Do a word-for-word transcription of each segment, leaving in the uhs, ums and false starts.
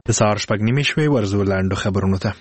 د سهار شپږ نیمې شوې. ورځو لاندو خبرونو ته.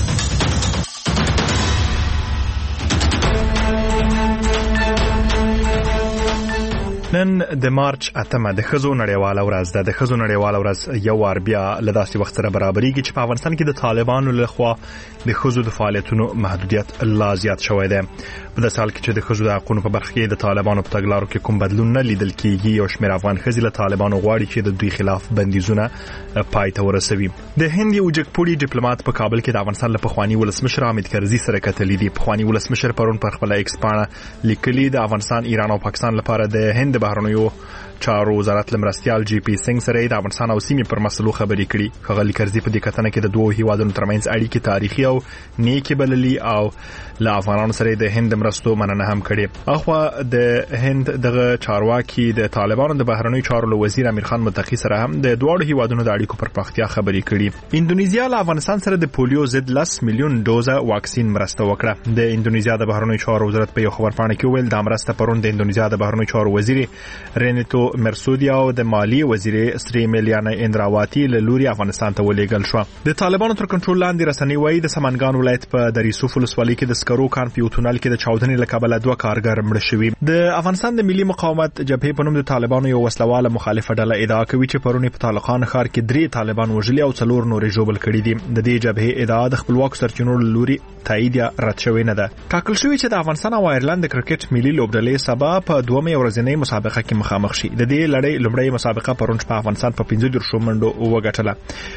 نن د مارچ اتمه د ښځو نړیواله ورځ ده. د ښځو نړیواله ورځ یو وار بیا له داسې وخت سره برابرېږي چې په افغانستان کې د طالبانو لخوا د ښځو د فعالیتونو محدودیت لا زیات شوی دی. په داسې حال کې چې د ښځو د حقونو په برخه کې د طالبانو په تګلارو کې کوم بدلون نه لیدل کېږي، یو شمېر افغان ښځې له طالبانو غواړي چې د دوی خلاف بندیزونه پای ته ورسوي. د هند یو جګپوړي ډیپلوماټ په کابل کې د افغانستان له پخواني ولسمشر حامد کرزي سره کتلي دي. پخواني ولسمشر پرون پر خپل ایکس پاڼه لیکلي د افغانستان، ایران او پاکستان لپاره د هند د بهرنیو چارو وزارت لمرستیال جی پی سنگ سره د افغانستان او سیمې پر مسلو خبرې کړي. ښاغلي کرزي په دې کتنه کې د دوه هیوادونو ترمنځ اړیکې تاریخي او نیکې بللي او له افغانانو سره د هند مرستو مننه هم کړې. اخوا د هند دغه چارواکي د طالبانو د بهرنیو چارو له وزیر امیر خان متقی سره هم د دواړو هیوادونو د اړیکو پر پراختیا خبرې کړي. اندونیزیا له افغانستان سره د پولیو ضد لس میلیون ډوزه واکسین مرسته وکړه. د اندونیزیا د بهرنیو چارو وزارت په یو خبرپاڼه کې ویل د مرسته پرون د اندونیزیا د بهرنیو چارو وزیر رینیتو مرسودی او د مالی وزیر سری میلیانا اندراواتی له لوري افغانستان ته ولېږل شو. د طالبانو تر کنټرول لاندې رسنۍ وایي د سمنګان ولایت په دریسوف ولسوالۍ کې د سکرو کان په یو تونل کې د چاودنې له کبله دوه کارګر مړه شوي. د افغانستان د ملي مقاومت جبهې په نوم د طالبانو یو وسلواله مخالفه ډله ادعا کوي چې پرون په طالقان ښار کې درې طالبان وژلي او څلور نورې ژوبل کړي دي. د دې جبهې ادعا د خپلواک سرچینو له لوري تایید یا رد شوې نه ده. ټاکل شوی چې د افغانستان او آیرلند د کرکټ ملي لوبډلې سبا په دومره ورځنۍ مسابقه کې مخامخ شي. د دې لړۍ لومړی مسابقه پرون په افغانستان په پنځه دېرشو منډو وګټله.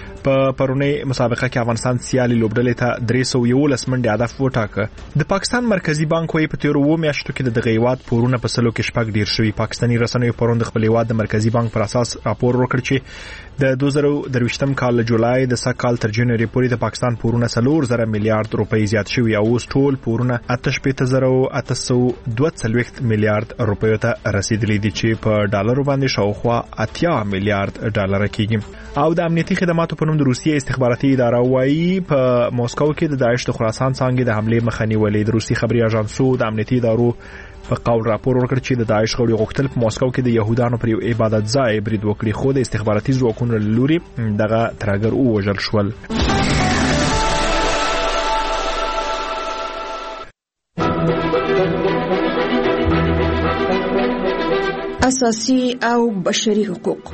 په پرونی مسابقه کې افغانستان سیالي لوبډلې ته درې سوه یولس منډې هدف وټاکه. د پاکستان مرکزی بانک وايي په تیرو اووه میاشتو کې د دغه هیواد پورونه په سلو کې شپږ ډیر شوي. پاکستاني رسنیو پرون د خپل هیواد د مرکزی بانک پر اساس راپور ورکړ چې د دوه زره درویشتم کال جولای د سږ کال تر جنوري پورې د پاکستان پورونه څلور زره میلیارډ روپۍ زیات شوي او اوس ټول پورونه اته شپېته زره اته سوه دوه څلوېښت میلیارډ روپیو ته رسیدلي دي چې په ډالرو باندې شاوخوا اتیا میلیارډ ډالر کېږي. او د امنیتي خدماتو په نوم د روسیې استخباراتي اداره وايي په موسکو کې د داعش د خراسان څانګې د حمله مخه نیولې. د روسي خبري اژانسو د امنیتي ادارو په قول راپور ورکړ چې د داعش غړي غوښتل په موسکو کې د يهودانو پر یو عبادت ځای برید وکړي، خو د استخباراتي ځواکونو له لوري دغه ترهګر ووژل شول. اساسي او بشري حقوق.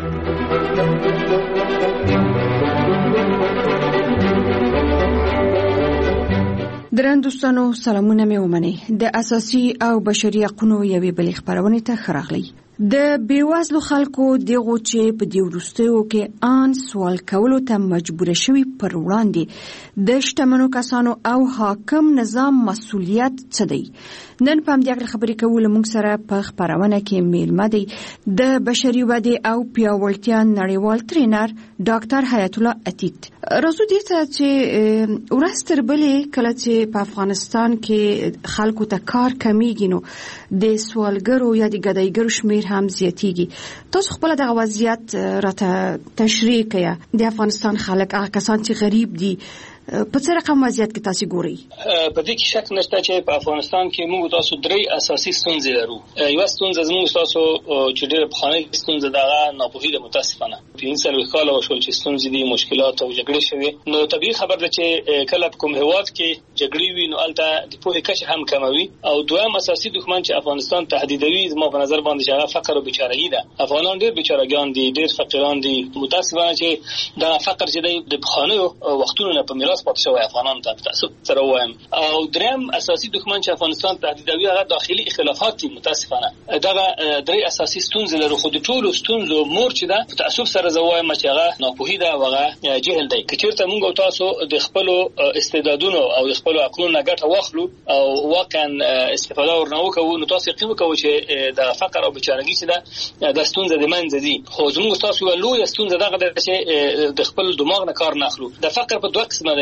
درن دوستانو سلامونه مې ومنئ. د اساسي او بشري حقوقو یوې بلې خبرونه ته خراغلی. د بیوزلو خلکو دغه چې په دې وروستیو کې ان سوال کولو ته مجبور شوي پر وړاندې د شتمنو کسانو او حاکم نظام مسؤلیت څه دی؟ نن په همدې خبرې کولو موږ سره په خبرونه کې میلمه دی د بشري ودې او پیاوړتیا نړیوال ټرینر ډاکټر حیات الله عتیق. راځو دې ته چې ورځ تر بلې کله چې په افغانستان کې خلکو ته کار کمیږي نو د سوالګرو یا د ګدایګرو شمیر هم زیاتیږي. تاسو خپل د وضعیت راته تشریح کړئ. د افغانستان خلک هغه کسان چې غریب دي په څه رقم وضعیت کې تاسو ګورئ؟ په دې کې شک نشته چې په افغانستان کې موږ تاسو درې اساسي ستونزې لرو. یو ستونزه زموږ تاسو چې ډېر په خانه ستونزه دغه ناپوهي ده متاسفانه. پنځه لوي کال او شول چې ستونزې دي، مشکلات او جګړې شوي. نو طبيعي خبر ده چې کله کوم هواد کې جګړې وي نو الته د پوهې کچه هم کموي. او دویم اساسي دښمن چې افغانستان تهدیدوي زموږ په نظر باندې چې فقر او بیچارهګي ده. افغانان ډېر بیچارهګان دي، ډېر فقیران دي. متاسفانه چې دا فقر چې د خانه وختونو نه په میراث پاتې شوی افغانان ته تاسو سره وایم. او دریم اساسي دښمن چې افغانستان تهدیدوي هغه داخلي اختلافات دي. متاسفانه دغه درې اساسي ستونزې لرو. خو د ټولو ستونزو مور چې ده تاسو سره زوایم چې هغه ناپوهي ده او هغه جهل دی. کچېرته موږ او تاسو د خپل استعدادونو او د خپل عقلونو ګټه واخلو او واقعا استفاده ورنو کوو نو تاسو یقین وکړئ چې د فقر او بیچارهګي چې ده د ستونزې د منځ دي. خو زموږ تاسو لوی ستونزه دغه ده چې د خپل دماغ نه کار نه اخلو. د فقر په دوه قسمه ده.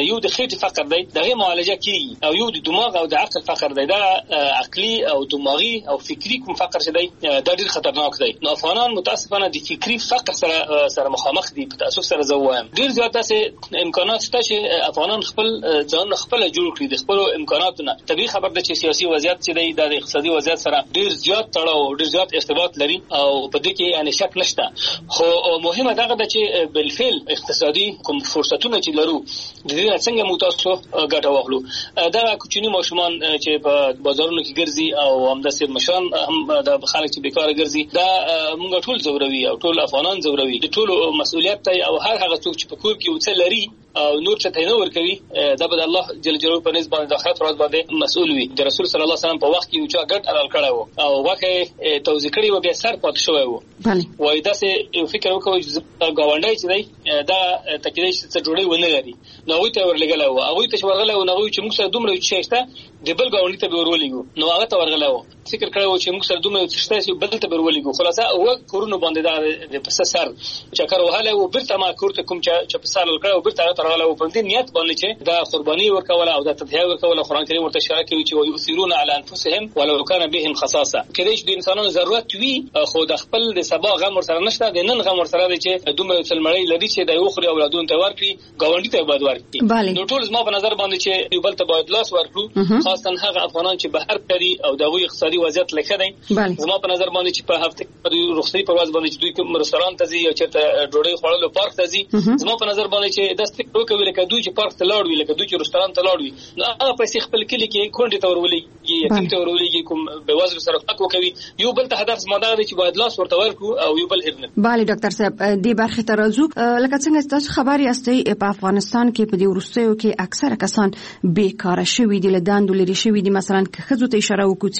یو د خېټې فقر دی دغه معالجه کیږي او یو د دماغ او د عقل فقر دی دا عقلي او دماغي او فکری کوم فقر چې دی دا ډیر خطرناک دی. نو افغانان متاسفانه د فکری فقر سره سره مخامخ دي په تاسو سره زوایم ډیر زیات داسې امکانات شته چې افغانان خپل ځان خپل جوړ کړي د خپل امکاناتونو. طبيعي خبر ده چې سیاسي وضعیت چې دی د اقتصادي وضعیت سره ډیر زیات تړاو ډیر زیات ارتباط لري او په دې کې یعنی شک نشته. خو مهمه ده چې بالفعل اقتصادي کوم فرصتونه چې لرو د دې څنګه متاسو ګټه واخلو. دا کوچني ماشومان چې په بازارونو کې ګرځي او همداسې مشران هم د خلک چې بیکاره ګرځي دا موږ ټول زوروي او ټول افغانان زوروي. د ټول مسؤلیت دی او هر هغه څوک چې په کور کې وڅ لري او نور څه ته نه ور کوي دا به الله جل جلاله په نسبت باندې د آخرت ورځ باندې مسؤل وي. د رسول صلی الله علیه وسلم په وخت کې یو چا ګډ حلال کړی وو او واکه توزیع کړی و بیا سر پات شوی وو. وای دا څه یو فکر وکوي چې گاونډي چې دی دا تکلیف څه جوړي ونه لري نو وي ته ورلګل وو هغه ته ورغله او نو چې موږ سره دومره چې شته د بل گاونډي ته ورولېګو نو هغه ته ورغله وو فکر کړو چې موږ سره دومره چې شته چې بل ته ورولېګو خلاصه او کورونو باندې دا د پس سر چکر وهاله او برته ما کورته کوم چې په سر لکړو برته هغه ترغله او په دې نیت باندې چې دا قرباني ورکول او دا تضحیه ورکول قرآن کریم ورته اشاره کوي چې ويثيرون على انفسهم ولو كان بهم خصاصه کله چې د انسانانو ضرورت وي خو د خپل د سبا غم ور سره نشته د نن غم ور سره دی چې دومره څلمړی لري چې د یو خوري اولادونو ته ورکړي گاونډي ته باید ورکړي. نو ټول زما په نظر باندې چې یو بل ته باید لاس ورکړو خاصه هغه افغانان چې بهر کړي او د وی اقتصادي وضعیت لکه دی زما په نظر باندې چې په هفته په رخصتي په ورځ باندې چې دوی کوم رستوران ته ځي او چې ډوډۍ خوړلو پارک ته ځي زما په نظر باندې چې د ستې وکوي لکه دوی چې پارک ته لاړ وي لکه دوی چې رستوران ته لاړ وي نو هغه پیسې خپل کلی کې کونډې ته ورولېږي یتیم ته ورولېږي کوم بېوزلو سره حق وکوي یو بل ته هدف زما دا دی چې باید لاس ورته ورکړو او یو بل هېر نه. بله ډاکټر صاحب دې برخې ته راځو. لکه څنګه تاسو خبر یاستئ په افغانستان کې په دې وروستیو کې اکثره کسان بیکاره شوي دي له دندو لرې شوي دي. مثلا که ښځو ته اشاره وکړو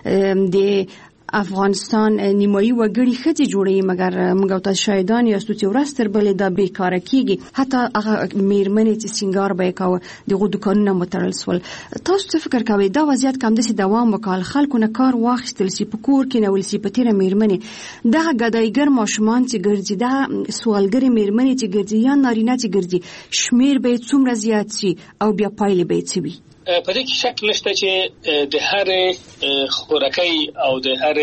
چې د افغانستان نیمایي وګړي ښځې جوړي مګر موږ او تاسو شاهدان یاستو چې ورځ تر بلې دا بیکاره کیږي حتی هغه میرمنې چې سینګار به کوي دغه دکانونه متړل سول. تاسو څه فکر کوئ دا وضعیت کوم دسي دوام وکړ خلکو نه کار واخیستل سي په کور کې نه ول سي په تیر میرمنې دا غدایګر ماشومان چې ګرځي دا سوالګری میرمنې چې ګرځي یا نارینه چې ګرځي شمیر به څومره زیات سي او بیا پایلې به څه وي؟ په دې کې شک نشته چې د هر خورکۍ او د هر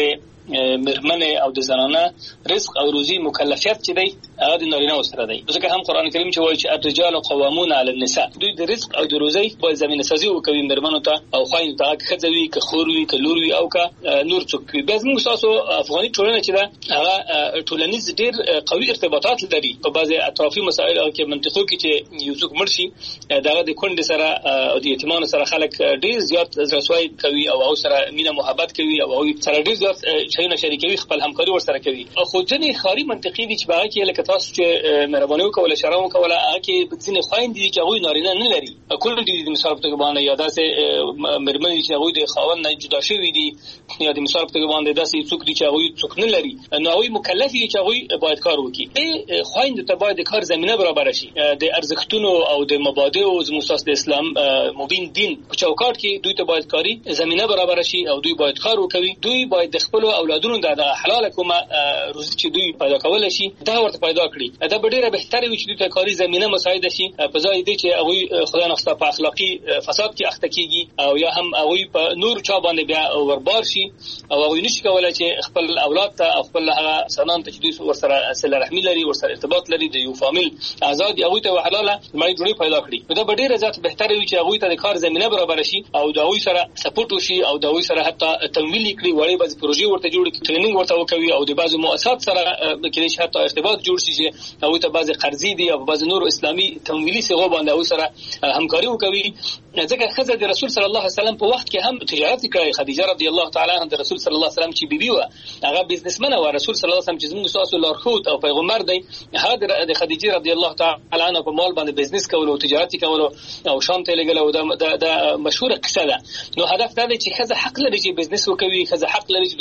مرمنه او د زنانه رزق او روزي مکلفیت چې دی هغه د نارینه سره دی. ځکه هم قران کریم چې وایي چې الرجال قوامون علی النساء دوی د رزق او د روزي په زمينه سازي وکوي مرمنو ته او خاين ته خځوي که خوروي که لوروي او که نور څوک. بیا موږ تاسو افغاني ټولنه چې دا هغه ټولنیز ډیر قوي ارتباطات لري په بعضي اطرافي مسایل او کې منطقو کې چې یو څوک مرشي دغه د کونډې سره او د یتیمانو سره خلک ډیر زیات رسوای کوي او او سره مینه محبت کوي او سره ډیر زیات شینه شریکوي خپل همکاري ورسره کوي. خو ځنې خاري منطقي دي چې باغ کې لکه تاسو چې مهرباني وکول اشاره وکول هغه کې ځنې خاين دي چې هغه نارینه نه لري کله دي د مثال په توګه باندې یاده سه مرمنې چې هغه د خاوند نه جدا شوی دي یا د مثال په توګه باندې داسې څوک دي چې هغه څوک نه لري نو هغه مکلف دي چې هغه باید کار وکړي. ای خاين ته باید کار زمينه برابر شي د ارزښتونو او د مبادئ او د مساس د اسلام مبین دین په چوکاټ کې دوی ته باید کاری زمينه برابر شي او دوی باید کار وکړي. دوی باید د خپل اولادونو د حلال کومه روزي چې دوی پیدا کول شي دا ورته پیدا کړي. دا ډیره بهتره وي چې دوی ته کاری زمينه مساعده شي په ځای دي چې هغه خدای نخسته په اخلاقی فساد کې اخته کیږي او یا هم هغه په نور چا باندې بیا وربار شي او هغه نشي کولای چې خپل اولاد ته خپل هغه سنان ته چې دوی ورسره صله رحمی لري ورسره ارتباط لري د یو فامیل آزاد هغه ته حلاله مړی جوړي پیدا کړي. دا ډیره ذات بهتره وي چې هغه ته د کار زمينه برابر شي او د هغه سره سپورټ وشي او د هغه سره حتی تمویل کړي وړي بعض پروژې ورته جوړ کړي ټریننګ ورته وکوي او د بعضو مؤسسات سره کې چې حتی ارتباط جوړ شي چې هغه ته بعض قرضې دي او بعض نور اسلامي تمویلي صيغه باندې هغه سره همکاري وکوي. ځکه خزه د رسول صلی الله علیه وسلم په وخت کې هم تجارت کوي. خدیجه رضی الله تعالی عنها د رسول صلی الله علیه وسلم چې بیبي و هغه بزنسمن او رسول صلی الله علیه وسلم چې زموږ تاسو لارښود او پیغمبر دی هغه د خدیجه رضی الله تعالی عنها په مال باندې بزنس کول او تجارت کول او شام ته لګل او د مشهور قصه ده. نو هدف دا دی چې خزه حق لري چې بزنس وکوي خزه حق لري چې دکانداري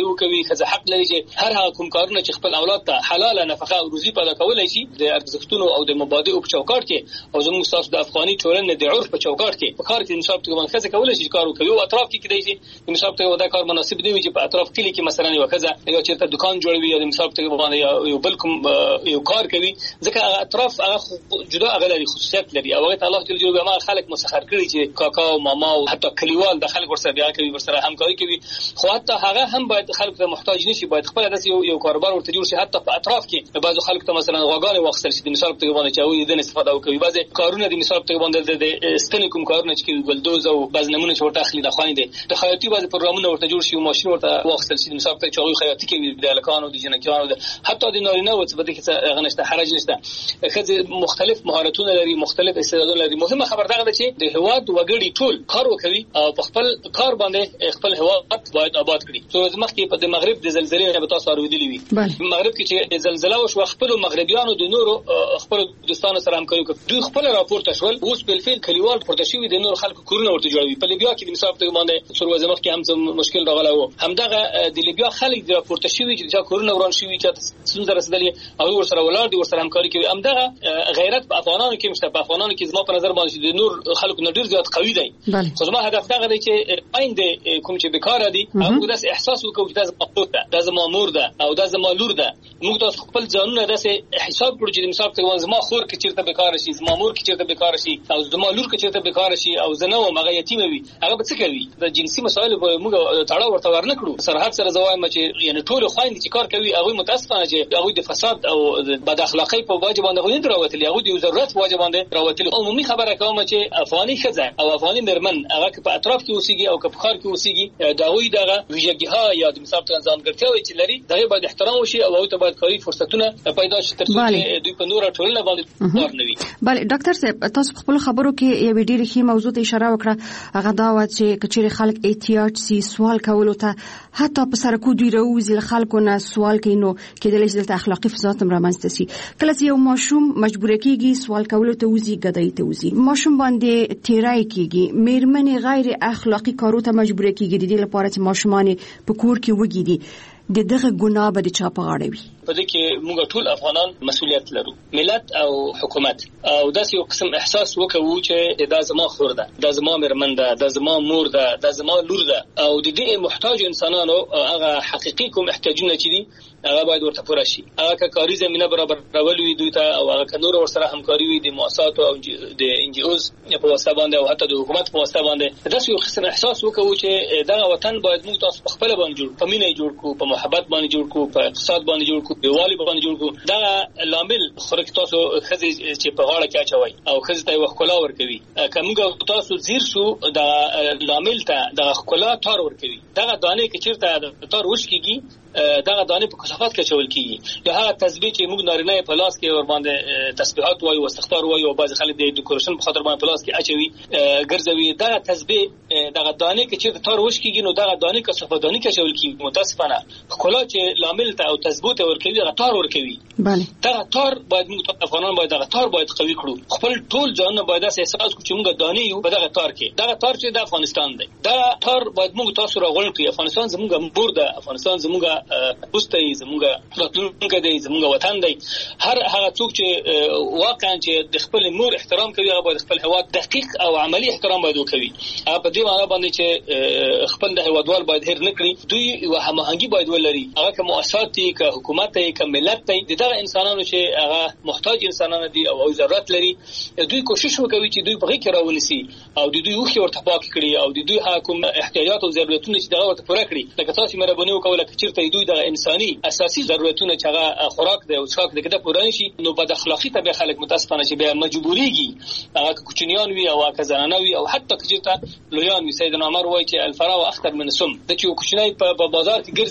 وکوي خزه حق لري چې هر هغه کوم کارونه چې خپل اولاد ته حلال نفقه او روزي پیدا کولای شي د ارزښتونو او د مبادئو په چوکاټ کې او زموږ تاسو د افغاني ټولنې د عرف په چوکاټ کې په کار کې انصاف ته باندې خزه کولای شي کار وکوي او اطراف کې کېدای شي انصاف ته ودا کار مناسب دی چې په اطراف کلی کې مثلا یو خزه یو چیرته دکان جوړوي یا انصاف ته باندې یو بل کوم یو کار کوي ځکه اطراف هغه جدا غلري خصوصیت لري او هغه الله جل جلاله ما خلک مسخر کړی چې کاکا او ماما او حتی کلیوال د خلک ورسره بیا کوي ورسره همکاري کوي خو حتی هغه هم باید خلک ته محتاج نشي باید خپل د یو یو کاروبار ورته جوړ شي حتی په اطراف کې بعضو خلک ته مثلا غواګانې واخیستل شي د مثال په توګه باندې چې او د استفاده وکوي بعضي کارونه د مثال په توګه باندې د استنې کوم کارونه چې کوي ګلدوز او بعض نمونه چې ورته اخلي د خوانې دي د خیاطي بعضي پروګرامونه ورته جوړ شي او ماشين ورته واخیستل شي د مثال په توګه خیاطي کوي د الکانو د جنکانو حتی د نارینه او څه بده کې هغه نشته حرج نشته خځه مختلف مهارتونه لري مختلف استعدادونه لري مهمه خبر دا ده چې د هواد وګړي ټول کار وکوي او په خپل کار باندې خپل هواد باید آباد کړي څو مخکې په د مغرب د زلزلې په تاسو اوریدلې وي مغرب کې چې زلزلہ وشو خپل مغربيانو د نورو خپل دوستانو سره همکاري کوي دوی خپل راپورته شول اوس په فعل کلیوال پورته شوی د نور خلکو کورونه ورته جوړوي په لیبیا کې د مثال په باندې څور وزمخ کې هم مشکل راغلی وو همدغه د لیبیا خلک د راپورته شوی چې دا کورونه وران شوی چې څنګه رسیدلی او ورسره ولار دي ورسره همکاري کوي همدغه غیرت په افغانانو کې مشته په افغانانو کې زما په نظر باندې د نور خلکو نه ډیر زیات قوي دی خو زما هدف دا دی چې آینده کوم چې بیکاره دي هغه داس احساس وکړي چې دا مقصود ده دا زما مور ده او دا زما لور ده موږ تاسو خپل ځانونه داسې حساب کړو چې مثال ته زما خور کې چیرته بیکاره شي زما مور کې چیرته بیکاره شي او زما لور کې چیرته بیکاره شي او زنه او مغه یتیم وي هغه به څه کوي د جنسي مسایل به موږ تړاو ورته ورنکړو سرحد سره زوایم چې یعنی ټول خويندې چې کار کوي هغه متاسفانه چې هغه د فساد او بد اخلاقی په واجب باندې غوښتل راوتلی هغه د ضرورت واجب باندې راوتلی عمومي خبره کوم چې افغاني خزه او افغاني مرمن هغه په اطراف کې اوسېږي او په خار کې اوسېږي دا وی دغه ویژګیها یا د مثال ته ځانګړتیاوې چې لري دغه باید احترام وشي او ته باید کاري فرصتونه پیدا شي ترڅو چې دوی په نور ټولنه باندې کار نه وي بله ډاکټر صاحب تاسو خپل خبرو کې یو ډېر ښه موضوع ته اشاره وکړه هغه دا و چې کچېر خلک احتیاج سي سوال کولو ته حتی په سرکو دوی راوځي خلکو نه سوال کوي نو کېدلی شي د اخلاقی فساد هم رامنځته شي کله چې یو ماشوم مجبور کیږي سوال کولو ته وځي ګدای ته وځي ماشوم باندې تیرای کیږي میرمنې غیر اخلاقی کارو ته مجبور کیږي د دې لپاره چې ماشومان په کور کې وګیدي د دغه ګناه به د چا په غاړه وي په دې کې موږ ټول افغانان مسؤلیت لرو ملت او حکومت او داسې یو قسم احساس وکړو چې دا زما خور ده دا زما مرمن ده دا زما مور ده دا زما لور ده او د دې محتاج انسانانو هغه حقيقي کوم احتیاجونه چې دي هغه باید ورته پوره شي هغه کاري زمينه برابر راولوي دوی ته او هغه نور ورسره همکاري وي د مؤسسات او د ان جی اوز په واسطه باندې او حتی د حکومت په واسطه باندې داسې یو قسم احساس وکړو چې دا وطن باید موږ تاسو په خپل باندې جوړ په مینه جوړ کو په محبت باندې جوړ کو په اقتصاد باندې جوړ کو په والی باندې جوړ کو دا لامل خورک تاسو خزي چې په غاړه کې اچوي او خزي ته وخلا ور کوي کومګه تاسو زیر شو دا لامل ته د خلا تار ور کوي دا دانه کې چیرته تار وش کیږي دغه دانه په کثافات کې چول کیږي یا هغه تسبیح چې موږ نارینه په لاس کې ور باندې تسبیحات وایو او استغفار وایو او بعض خلک د ډیکوریشن په خاطر باندې په لاس کې اچوي ګرځوي دغه تسبیح دغه دانه کې چې تار وش کیږي نو دغه دانه کثافات دانه کې چول کیږي متاسفانه خلا چې لامل ته او تثبوت ور کوي دغه تار ور کوي بله دغه تار باید موږ افغانان باید دغه تار باید قوي کړو خپل ټول ځانونه باید احساس کړو چې موږ دانه یو په دغه تار کې دغه تار چې د افغانستان دی دا تار باید موږ تاسو راغون کړی افغانستان زموږ مور ده افغانستان زموږ پوسټ دی زموږ راتلونکي دی زموږ وطن دی هر هغه څوک چې واقعا چې د خپل مور احترام کوي هغه باید خپل هوا دقیق او عملی احترام باید وکړي هغه په دې معنی باندې چې خپل د هوادوال باید هیر نکړي دوی یو هماهنګي باید ولري هغه کوم مؤسسات دي که حکومت دی که ملت دی دغه انسانانو چې هغه محتاج انسانان دي او ضرورت لري دوی کوشش وکوي چې دوی په کې راولسي او د دوی وخت ورته پاک کړي او د دوی حکوم احتیاجات او ضرورتونه چې دغه ورته پوره کړي لکه تاسو مهرباني وکوله چې چیرته دوی د انساني اساسي ضرورتونه چې هغه خوراک دی او څښاک دی کده پوره نشي نو بد اخلاقی ته به خلک متاسفانه چې به مجبوريږي هغه کوچنیان وي او هغه زنانه وي او حتی کجته لویان وي سیدنا عمر وایي چې الفراو اخطر من السم د چې کوچنی په بازار کې ګرځي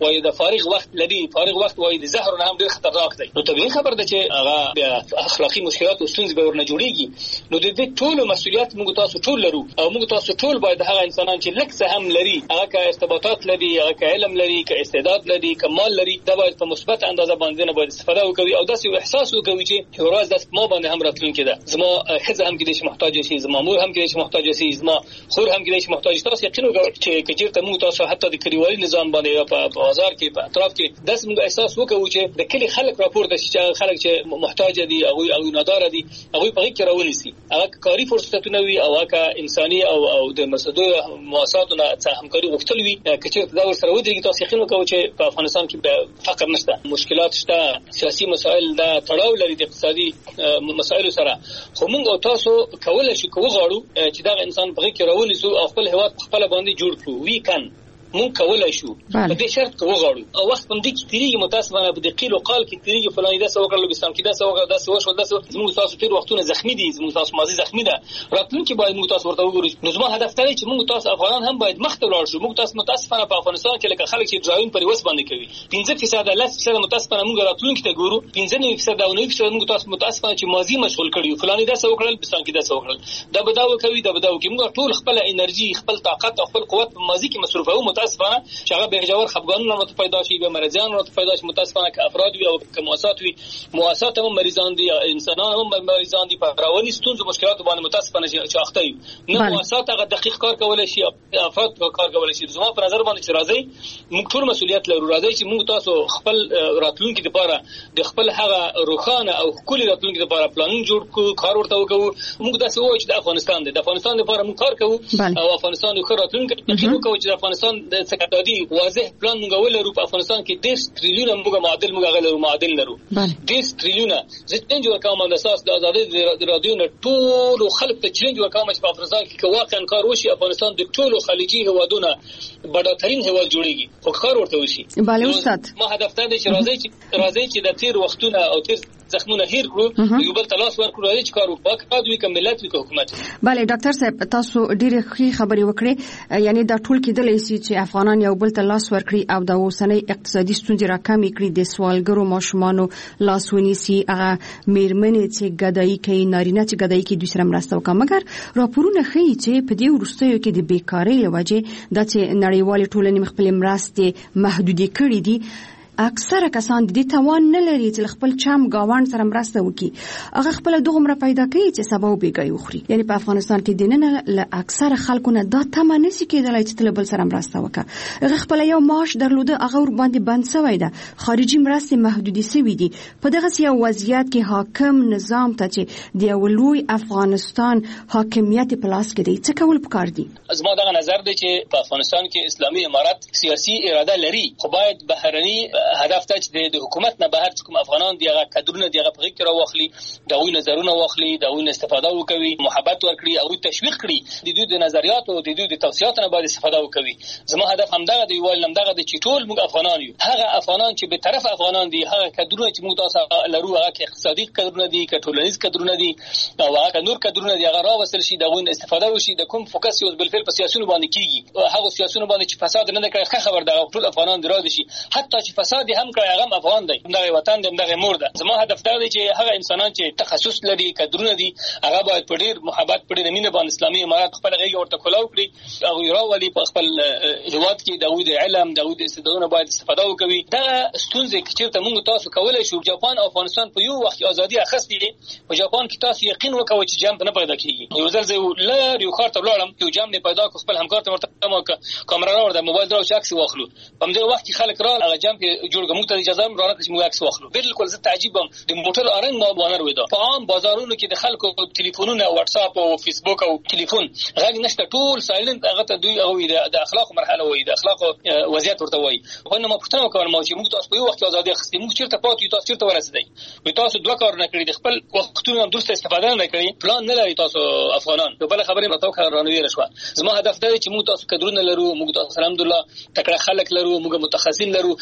وایي د فارغ وخت لري، فارغ وخت وایي د زهر نه هم ډېر خطرناک دی. نو طبیعي خبر ده چې هغه بیا اخلاقی مشکلات او ستونزې به ورنه جوړیږي. نو د دې ټولو مسؤلیت موږ تاسو ټول لرو او موږ تاسو ټول باید هغه انسانان چې لږ څه هم لري، هغه که ارتباطات لري، هغه که علم لري، که استعداد لري، که مال لري، دا باید په مثبت اندازه باندې نه باید استفاده وکړي او داسې احساس وکړي چې یو ورځ داس ما باندې هم راتلونکي ده، زما ښځه هم کېدای شي محتاج شي، زما مور هم کېدای شي محتاج شي، زما خور هم کېدای شي محتاج شي. تاسو یقین وکړئ چې که چېرته موږ تاسو حتی د کلیوالي نظام باندې یا په بازار کې په اطراف کې داسې موږ احساس وکړو چې د کلی خلک راپورته شي چې خلک چې محتاج دي او او نادار دي هغه په کې راولي سي، هغه کاری فرصتونه وي او هغه انساني او او د مسدو مؤسساتونو څخه همکاري غوښتل وي. که چېرته دا ورسره ودرېږي تاسو یقین وکړئ چې په افغانستان کې فقر نشته، مشکلات شته، سیاسي مسایل دا تړاو لري د اقتصادي مسایلو سره. خو موږ او تاسو کولای شو کوو غواړو چې دا انسان په کې راولي سو او خپل هیواد خپل باندې جوړ کړو. وی کان مونږ کولای شو په دې شرط کې وغواړو او وخت هم دې کې تیریږي متاسفانه په دې قیل او قال کې تیریږي فلاني دا څه وکړل بسام کې دا څه وکړل دا څه وشو دا څه موږ تاسو تیر وختونه زخمی دي، موږ تاسو ماضي زخمی ده، راتلونکي باید موږ تاسو ورته وګورو. نو زما هدف دی چې موږ تاسو افغانان هم باید مخ ته ولاړ شو. موږ تاسو متاسفانه په افغانستان کې لکه خلک چې ډراون پر وس باندې کوي پنځه فیصد لس فیصد متاسفانه موږ راتلونکي ته ګورو پنځه نیم فیصد او نه فیصد موږ تاسو متاسفانه چې ماضي مشغول کړیو فلاني دا څه وکړل بسام کې دا څه وکړل دا بداو کوي دا بداو کوي. موږ ټول خپل انرژي خپل طاقت او خپل قوت په ماضي کې مصرفو متاسفانه به جوړ خفګانونه مت پیدا شي، به مرزيان مت پیدا شي متاسفانه که افراد وي او که مؤسسات وي، مؤسسات هم مریضان دي، انسانان هم مریضان دي، په رواني ستونزو مشکلات باندې متاسفانه چې اخته وي. نه مؤسسات هغه دقیق کار کولای شي، افراد کار کولای شي. زما په نظر باندې چې راځي موږ ټول مسؤلیت لرو، راځي چې موږ تاسو خپل راتلونکي لپاره د خپل هغه روخانه او کلی راتلونکي لپاره پلان جوړ کړو، کار ورته وکړو. موږ داسې وایو چې د افغانستان د افغانستان لپاره موږ کار کوو او افغانستان یو ښه راتلونکی تقریبا کوو چې د افغانستان د څخه واضح پلان موږ ولرو. په افغانستان کې ډېر تریلیونه موږ معادل موږ غلو معادل لرو، ډېر تریلیونه. زه څنګه ورکوم د اساس د ازادۍ د رادیو نه ټول خلک ته چیلنج ورکوم چې په افغانستان کې واقعا کار وشي، افغانستان د ټولو خلیجي هوادونو بډاترین هواد جوړیږي خو کار ورته وشي. بله استاد، ما هدف ته دی چې راځي چې راځي چې د تیر وختونه او تیر زخمونه هیر کړو، یو بل تلاش ورکړو راځي چې کار وکړو، دوی کوم ملت وي کوم حکومت. بله ډاکټر صاحب تاسو ډېرې ښې خبرې وکړې، یعنی دا ټول کېدلی شي چې افغانان یو بل تلاش ورکړي او د اوسنۍ اقتصادي ستونزې راکمې کړي، د سوالګرو ماشومانو لاس ونیسي، هغه میرمنې چې ګدایي کوي، نارینه چې ګدایي کوي دوی سره مرسته وکړي. مګر راپورونه ښیي چې په دې وروستیو کې د بیکارۍ له وجې دا چې نړیوالې ټولنې خپلې مرستې محدودې کړي دي، اکثره کسان د دې توان نه لري چې خپل چم گاوند سره مرسته وکړي. هغه خپل دغه پیدا کوي چې سبا وبېږي وخوري. یعنی په افغانستان کې د نن له اکثره خلکو نه دا تمه نشي کېدلای چې تل بل سره مرسته وکړي. هغه خپل یو معاش درلوده هغه ور باندې بند شوی ده، خارجي مرستې محدودې شوې دي. په دغه یو وضعیت کې حاکم نظام ته چې د یو لوی افغانستان حاکمیت په لاس کې دی څه کول پکار دي؟ زما دغه نظر دی چې په افغانستان کې اسلامي امارت سیاسي اراده لري، خو باید بهرني هدف ته چې د حکومت نه بهر کوم افغانان دی هغه کډرونه دی هغه په کې راوخلي، دا وی نظرونه واخلي، دا وی استفاده وکوي، محبت ورکړي او تشویق کړي، د دوی د نظریات او د دوی د توصيات نه باید استفاده وکوي. زما هدف هم دغه دی ویل هم دغه دی چې ټول موږ افغانان یو، هغه افغانان چې به طرف افغانان دي، هغه کډرونه چې موږ تاسو لرو، هغه کې اقتصادي کډرونه دي، کټولنیز کډرونه دي او هغه نور کډرونه دي، هغه راوصل شي دا وی استفاده وشي، د کوم فوکس یو بل فعل په سیاستونو باندې کیږي، هغه سیاستونو باندې چې فساد نه کوي خبر دا ټول افغانان دراد شي، حتی چې فساد هم کوي هغه افغان دی، دغه وطن دی، دغه مور ده. زما هدف دا دی چې هغه انسانان چې تخصص لري کډرونه دي هغه باید په ډیر محبت په ډیر مینه باندې اسلامي امارات خپل غږ ورته کولاو کړي او راولي په خپل هیواد کې د علم د استعدادونو باید استفاده وکړي. دا ستونزې چې موږ تاسو کولای شو جاپان او افغانستان په یو وخت ازادي اخستې دي، په جاپان کې تاسو یقین وکړئ چې جام نه پیدا کیږي. یو ځل زه لار یو خاطر ولاړم یو جام نه پیدا کو، خپل همکار ته ورته ما کیمرا راوړم، موبایل درو چې عکس واخلو، په دې وخت کې خلک را هغه جام کې جوړ کوم ته اجازه هم راکړي چې موږ عکس واخلو. بالکل زه تعجبم د موټر ارنګ ما بانر وېدا په عام بازارونو کې د خلکو ټلیفونونه واتس اپ او فیسبوک او ټلیفون غږ نشته، ټول سایلنت. هغه ته دوی او د اخلاق مرحله وایي، د اخلاق وضعیت ورته وایي. خو نو ما پوښتنه وکړم چې موږ تاسو په یو وخت ازادي اخستې، موږ چیرته پاتې تاسو چیرته ورسېدای؟ وي تاسو دوه کار نه کړی، د خپل وختونو درست استفاده نه کړی، پلان نه لري تاسو افغانان. په بل خبره متو کار رانوي رشوه. زما هدف دا چې موږ تاسو کډرونه لرو، موږ تاسو الحمدلله تکړه خلک لرو، موږ متخصصین لرو، تاسو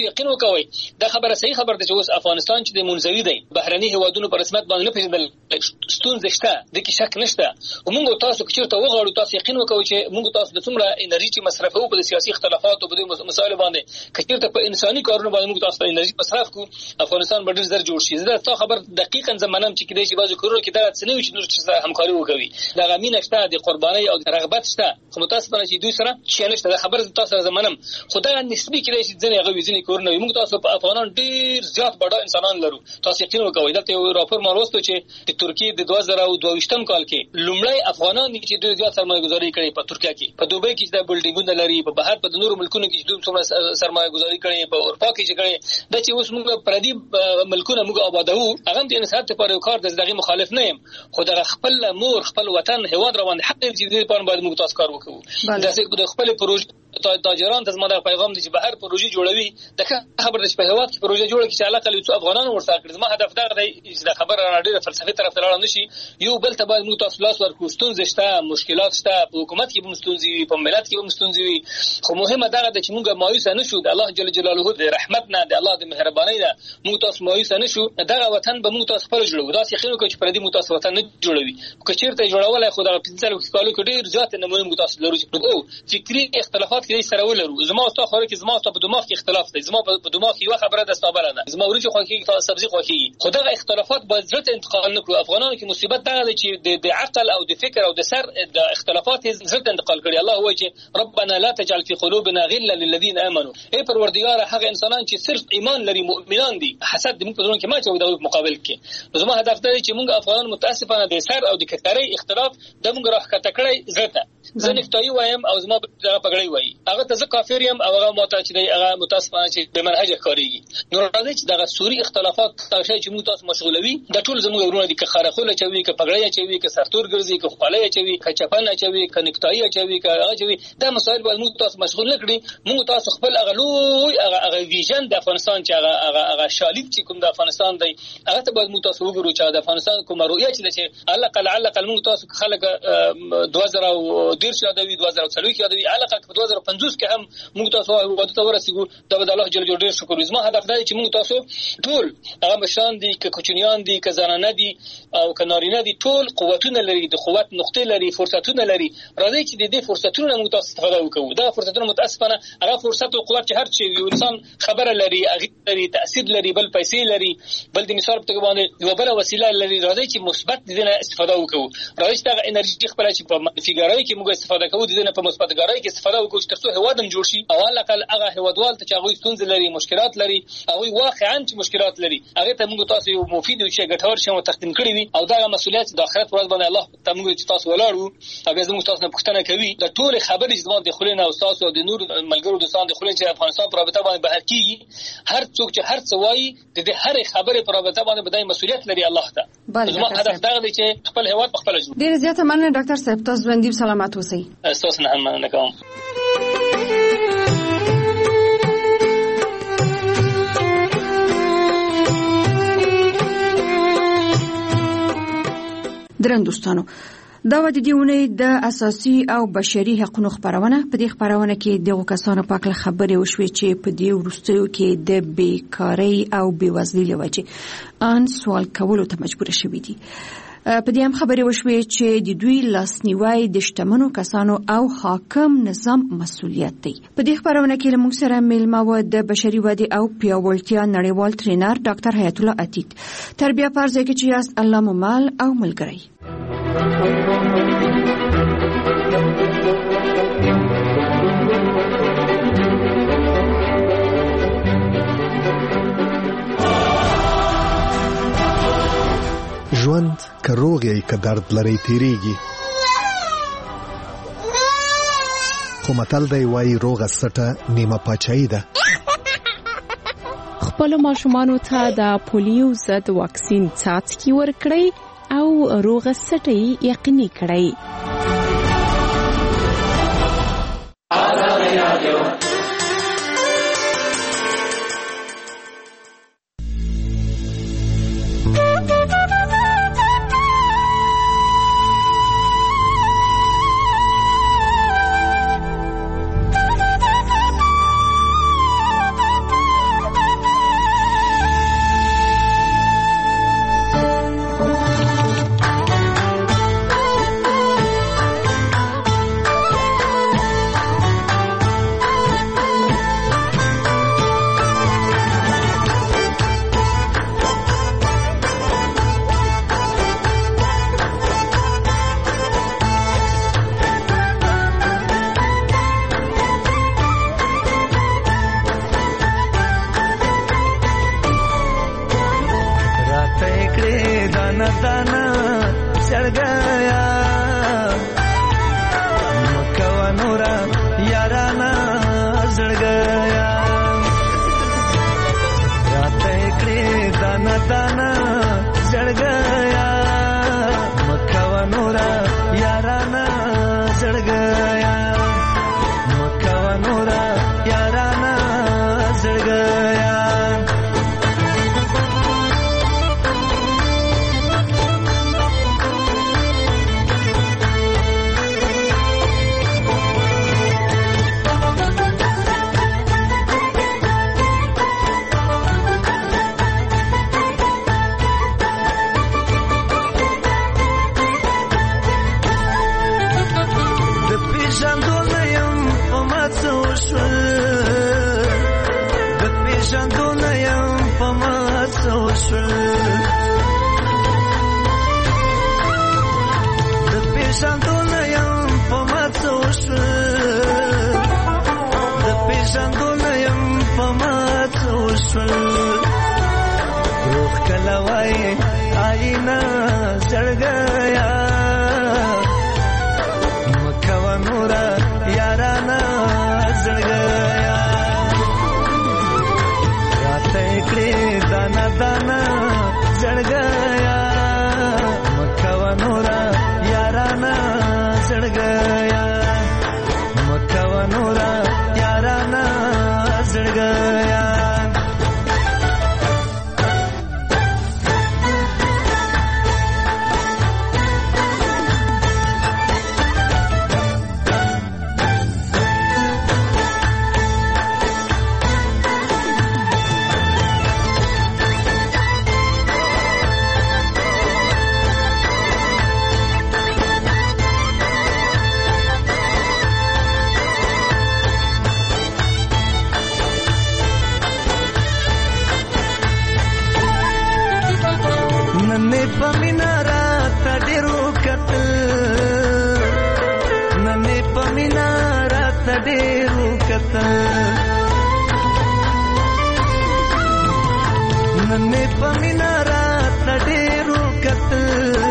یقین وکوي دا خبره صحیح خبره ده چې اوس افغانستان چې د منځوي دی بهرني هوادونو په رسمیت باندې نه پیژندل ستونزې شته د کې شک نشته او موږ تاسو چې چیرته وغواړو تاسو یقین وکوي چې موږ تاسو د څومره انرژي چې مصرفو په سیاسي اختلافاتو په دې مسایلو باندې کچیرته په انساني کارونو باندې موږ تاسو انرژي مصرف کو افغانستان به ډېر زر جوړ شي زه تاسو خبر دقیقاً زمانم چې کېدای شي بازو کورو کې دا څه نه وي چې نور څه همکاري وکوي دا غمینه شته د قرباني او رغبت شته خو متاسفانه چې دوی سره چې نشته دا خبر تاسو زمانم خدای نسبی کېدای شي ځنې هغه وزنی کورونه موږ تاسو په افغانان ډېر زیات بډا انسانان لرو تاسو یقین وکوي دا یو راپور ماروستو چې د ترکیه د دوه زره او دوه ویشتم کال کې لومړی افغانان چې دوی زیات سرمایه‌ګذاري کړې په ترکیه کې په دوبۍ کې د بلډینګونو لري په بهر په نورو ملکونو کې چې دوی څومره سرمایه‌ګذاري کړې په اروپا کې چې کړې دا چې اوس موږ پردي ملکونه موږ آبادو هغه د انسانیت لپاره یو کار د دغه مخالف نه یم خو د خپل مور خپل وطن هیواد روان حق دې دې په باندې موږ تاسو کار وکړو دا د خپل پروژې تاجران ته زما د پیغام دی چې بهر پروژې جوړوي د خبر د شپه هواد کې پروژې جوړه کې چې علاقه لې افغانانو ورسره کړی زما هدف دا دی چې د خبر را ډیره فلسفي طرف ته لاړ نشي یو بل ته باید موږ تاسو لاس ورکړو ستونزې شته مشکلات شته په حکومت کې به ستونزې په ملت کې به ستونزې خو مهمه دا ده چې موږ مایوس نه شو د الله جل جلاله د رحمت نه د الله د مهرباني نه موږ تاسو مایوس نه شو دغه وطن به موږ تاسو خپل جوړو دا چې خینو کې چې پردي موږ تاسو وطن نه جوړوي که چیرته جوړولای خو دا پنځه کالو کې ډیر زیات نمونه موږ تاسو لرو او فکری اختلافات کې سره ولرو زما او تاسو خو کې زما او په دماغ کې اختلاف دی زما په دماغ کې یو خبره ده ستابله ده زما ورته خو کې تاسو سبزي خو کې خدای اختلافات باید زړه انتقال نکړو افغانانو کې مصیبت دا ده چې د عقل او د فکر او د سر د اختلافات زړه انتقال کړي الله وایي چې ربنا لا تجعل في قلوبنا غلا للذين امنوا ای پروردگار هغه انسانان چې صرف ایمان لري مؤمنان دي حسد دې په ځون کې ما چې د مقابل کې زما هدف دی چې موږ افغانان متاسفانه د سر او د کتري اختلاف د موږ راخته کړی زړه زه نفتای وایم او زما په پګړی وایي هغه ته ځکه کافر یم او هغه ماته چې هغه متاسفانه چې به منهج کاریږي نو راځي چې دغه سوري اختلافات تاسو چې موږ تاسو مشغولوي د ټول زموږ ورونه دي که خارخوله چوي که پګړی چوي که سرتور ګرځي که خپلای چوي که چپنه چوي که نکتای چوي که هغه چوي دا مسائل باید موږ تاسو مشغول نکړي موږ تاسو خپل هغه لوی هغه هغه ویژن د افغانستان چې هغه هغه هغه شالید چې کوم د افغانستان دی هغه ته باید موږ تاسو وګورو چې د افغانستان کوم رؤیه چې الله قل علق موږ تاسو خلک دوه زره او دیرش یادوي دوه زره او څلور یادوي علاقه په دوه زره او پنځوس کې هم موږ تاسو وادي ته ورسېګو دا د الله جل جلاله شکر زما هدف دی چې موږ تاسو ټول هغه مشان دي که کوچنیان دي که زنانه دي او که نارینه دي ټول قوتونه لري د قوت نقطې لري فرصتونه لري راځي چې د دې فرصتونو موږ تاسو استفاده وکړو دا فرصتونه متاسفانه هغه فرصت او قوت چې هر چی یو انسان خبره لري هغه لري تاثیر لري بل پیسې لري بل د مثال په توګه باندې یو بل وسیله لري راځي چې مثبت دي نه استفاده وکړو راځي چې هغه انرژي خپل چې په منفي ګرای کې موږ استفاده کوو د نه په مثبت ګرای کې استفاده وکړو چې تاسو هوادم جوړ شي او علاقه هغه هوادوال ته چې هغه ستونزې لري مشکلات لري او واقعا چې مشکلات لري هغه ته موږ تاسو یو مفید او شی ګټور شی تقدیم کړی وي او دا مسؤلیت د آخرت ورځ باندې الله ته موږ چې تاسو ولاړو هغه زموږ تاسو نه پوښتنه کوي د ټول خبرې چې زموږ د خلینو او تاسو د نور ملګرو دوستان د خلینو چې افغانستان پر رابطه باندې بهر کیږي هر څوک چې هر څه وایي د دې هر خبرې پر رابطه باندې بدای مسؤلیت لري الله ته زموږ هدف دا دی چې خپل هیواد په خپل جوړ ډیر زیاته مننه ډاکټر صاحب تاسو باندې سلامات اوسئ تاسو نه مننه کوم درن دوستانو دا و د دیونې د اساسي او بشري حقوقو خبرونه په دې خبرونه کې دغه کسانو په اړه خبرې وشوي چې په دې ورستیو کې د بیکاری او بیوزلۍ لوجه ان سوال کولو ته مجبور شوي دي په دې هم خبرې وشوي چې د دوی لاسنیوي د شتمنو کسانو او حاکم نظام مسؤلیت دی په دې خبرونه کې موږ سره میلمه و د بشري ودې او پیاوړتیا نړیوال ټرینر ډاکټر حیات الله عتیق تربیه پرځای کې چې یاست الله مو مال او ملګری ژوند که روغ یې که درد لري تیریږي خو متل دی وایي روغه سټه نیمه پاچاهي ده خپلو ماشومانو ته د پولیو ضد واکسین څاڅکي ورکړئ او روغه سټه یقیني کړئ کړې دانا دانا زړ گیا مکوا نورا یارانا زړ گیا راته کړې دانا دانا زړ گیا مکوا نورا یارانا زړ گیا مکوا نورا یارانا زړ گیا روح کلوای آئینا زړ گیا مکوا نورا یارانا زړ گیا راته کړې دانا دانا زړ گیا مکوا نورا یارانا زړ گیا مکوا نورا یارانا زړ گیا नन्हे पमीना रात डेरू कतल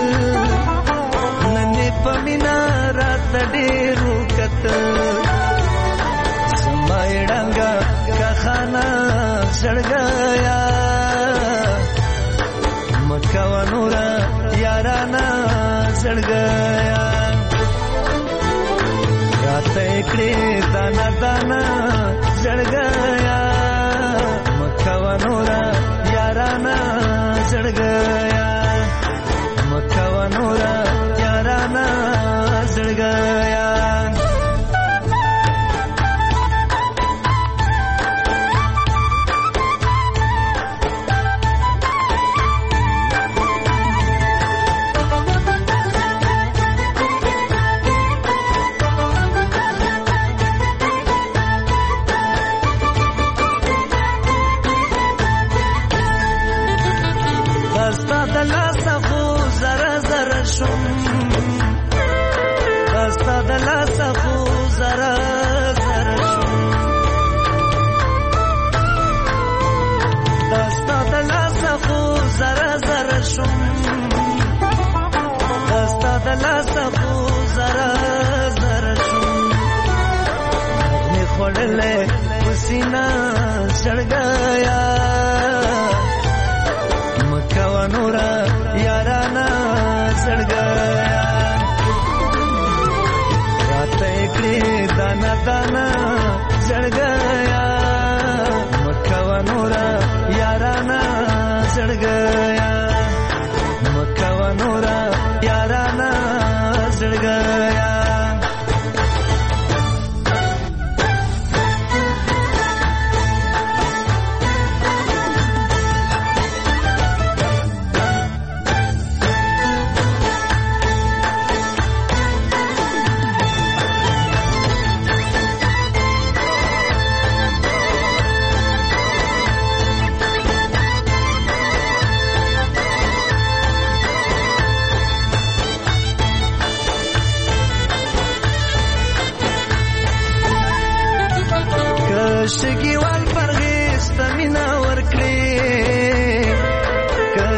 नन्हे पमीना रात डेरू कतल समायड़ांगा का खाना सड़ गया मक्का नूरा याराना सड़ गया रात एकड़े दाना दाना सड़ गया मक्का नूरा याराना सड़ गया मक्का नूरा याराना सड़ गया सीना सड़ गया मक्का नूरा याराना सड़ गया रात एकड़े दाना दाना सड़ गया मक्का नूरा याराना सड़ गया मक्का नूरा याराना सड़ गया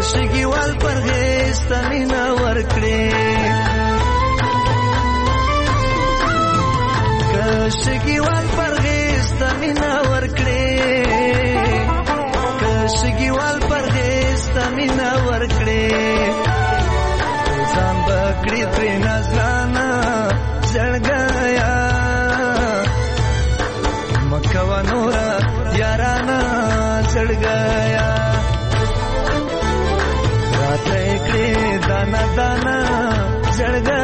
شګیوال پرهیز تمینا ورکړې کشګیوال پرهیز تمینا ورکړې کشګیوال پرهیز تمینا ورکړې ځان بکړې پر نازانا زړګیا مکوا نورا یارانا زړګیا رات کړې دانا دانا زړګیا